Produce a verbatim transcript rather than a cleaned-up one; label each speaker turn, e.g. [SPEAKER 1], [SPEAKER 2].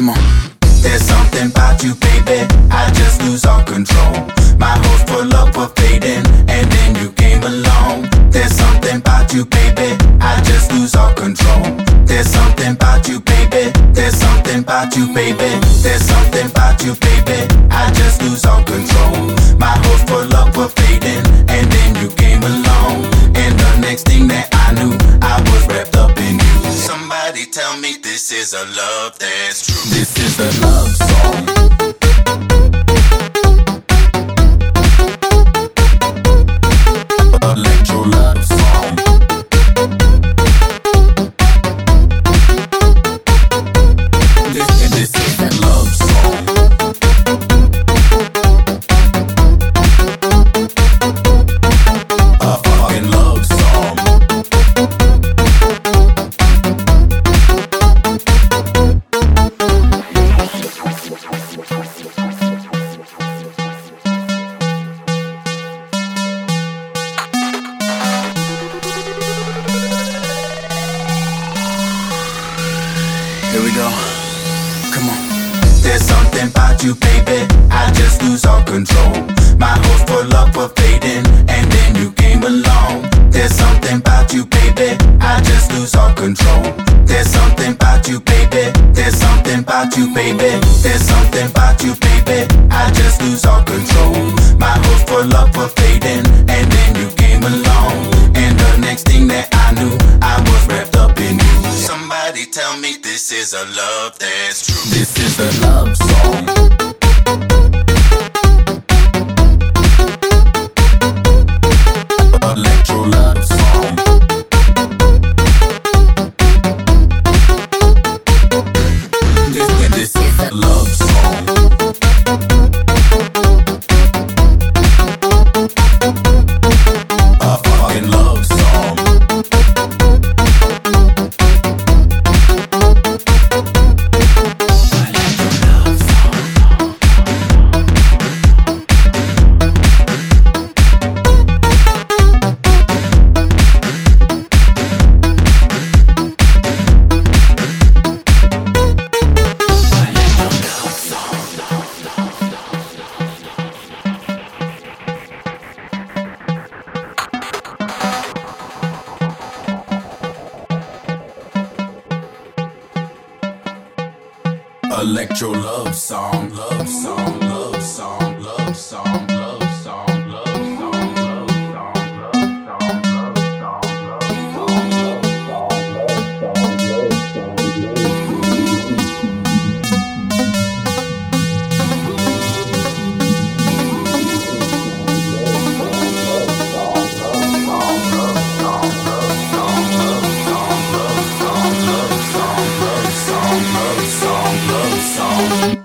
[SPEAKER 1] Come on. There's something about you, baby, I just lose all control. My hopes full up were fading, and then you came along. There's something about you, baby, I just lose all control. There's something about you, baby, there's something about you, baby. There's something about you, baby, I just lose all control. My hopes full up were fading, and then you came along. And the next thing that I knew, I was wrapped up in you. Somebody tell me this is a love that's true. This is a love song. Electro love song. This, this is a love song. A fucking love song. Here we go. Come on. There's something about you, baby, I just lose all control. My hopes full up were fading, and then you came along. There's something about you, baby, I just lose all control. There's something about you, baby, there's something about you, baby. There's something about you, baby, I just lose all control. My hopes full up were fading, and then you came along. And the next thing that I knew, I was wrapped up in you. Somebody tell me this is a love that's true. This is a love song. Electro love song. This, this is a love song. A fucking love song. Electro love song, love song, love song, love song, love song, love song, love song, love song, love song, love song, love song.